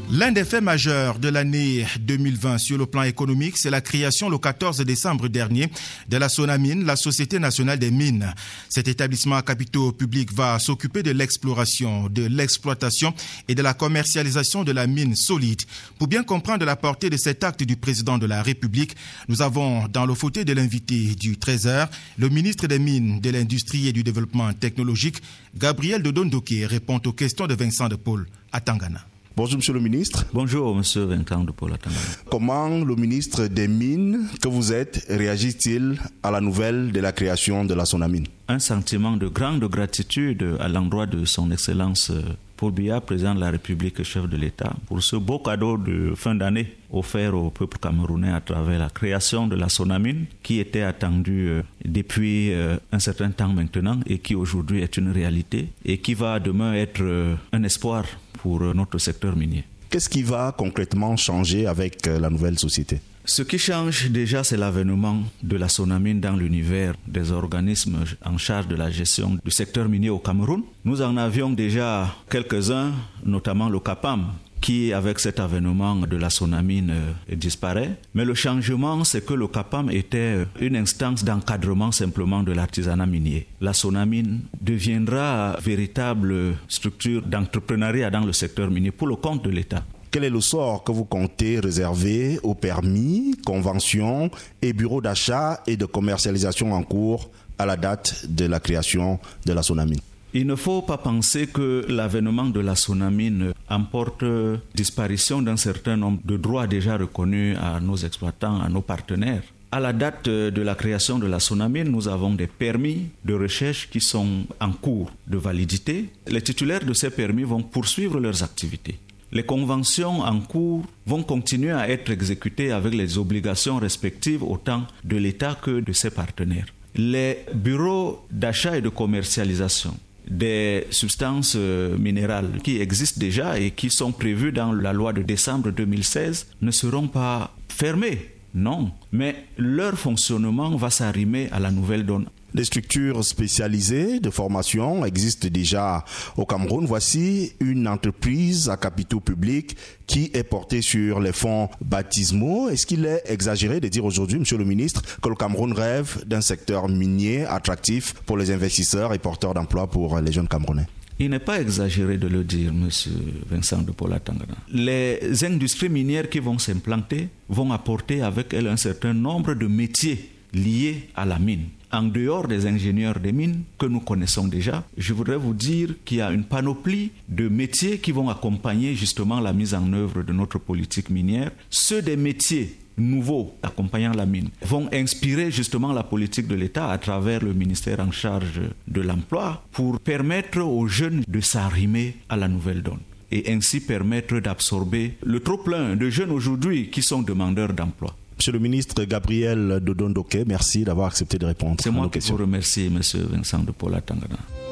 L'un des faits majeurs de l'année 2020 sur le plan économique, c'est la création le 14 décembre dernier de la Sonamine, la Société nationale des mines. Cet établissement à capitaux publics va s'occuper de l'exploration, de l'exploitation et de la commercialisation de la mine solide. Pour bien comprendre la portée de cet acte du président de la République, nous avons dans le fauteuil de l'invité du 13h, le ministre des Mines, de l'Industrie et du Développement technologique, Gabriel Dodon-Doké, répond aux questions de Vincent de Paul à Tangana. Bonjour Monsieur le Ministre. Bonjour Monsieur Vincent de Paul Atangana. Comment le ministre des Mines que vous êtes réagit-il à la nouvelle de la création de la Sonamine? Un sentiment de grande gratitude à l'endroit de son Excellence Paul Biya, président de la République et chef de l'État, pour ce beau cadeau de fin d'année offert au peuple camerounais à travers la création de la Sonamine qui était attendue depuis un certain temps maintenant et qui aujourd'hui est une réalité et qui va demain être un espoir pour notre secteur minier. Qu'est-ce qui va concrètement changer avec la nouvelle société? Ce qui change déjà, c'est l'avènement de la Sonamine dans l'univers des organismes en charge de la gestion du secteur minier au Cameroun. Nous en avions déjà quelques-uns, notamment le CAPAM, qui, avec cet avènement de la Sonamine, disparaît. Mais le changement, c'est que le CAPAM était une instance d'encadrement simplement de l'artisanat minier. La Sonamine deviendra véritable structure d'entrepreneuriat dans le secteur minier pour le compte de l'État. Quel est le sort que vous comptez réserver aux permis, conventions et bureaux d'achat et de commercialisation en cours à la date de la création de la Sonamine? Il ne faut pas penser que l'avènement de la Sonamine emporte disparition d'un certain nombre de droits déjà reconnus à nos exploitants, à nos partenaires. À la date de la création de la Sonamine, nous avons des permis de recherche qui sont en cours de validité. Les titulaires de ces permis vont poursuivre leurs activités. Les conventions en cours vont continuer à être exécutées avec les obligations respectives autant de l'État que de ses partenaires. Les bureaux d'achat et de commercialisation des substances minérales qui existent déjà et qui sont prévues dans la loi de décembre 2016 ne seront pas fermés, non, mais leur fonctionnement va s'arrimer à la nouvelle donne. Des structures spécialisées de formation existent déjà au Cameroun. Voici une entreprise à capitaux publics qui est portée sur les fonds baptismaux. Est-ce qu'il est exagéré de dire aujourd'hui, Monsieur le Ministre, que le Cameroun rêve d'un secteur minier attractif pour les investisseurs et porteur d'emplois pour les jeunes Camerounais? Il n'est pas exagéré de le dire, M. Vincent de Paul Atangana. Les industries minières qui vont s'implanter vont apporter avec elles un certain nombre de métiers liés à la mine. En dehors des ingénieurs des mines que nous connaissons déjà, je voudrais vous dire qu'il y a une panoplie de métiers qui vont accompagner justement la mise en œuvre de notre politique minière. Ceux des métiers nouveaux accompagnant la mine vont inspirer justement la politique de l'État à travers le ministère en charge de l'emploi pour permettre aux jeunes de s'arrimer à la nouvelle donne et ainsi permettre d'absorber le trop-plein de jeunes aujourd'hui qui sont demandeurs d'emploi. Monsieur le ministre Gabriel Dodon-Doké, merci d'avoir accepté de répondre à nos questions. C'est moi qui vous remercie, Monsieur Vincent de Paul Atangana.